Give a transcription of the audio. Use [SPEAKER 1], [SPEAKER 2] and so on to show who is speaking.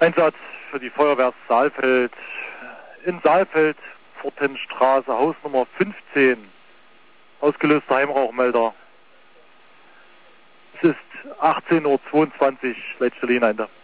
[SPEAKER 1] Einsatz für die Feuerwehr Saalfeld. In Saalfeld, Pfortenstraße, Hausnummer 15. Ausgelöster Heimrauchmelder. Es ist 18:22 Uhr, Leitstelle Ende.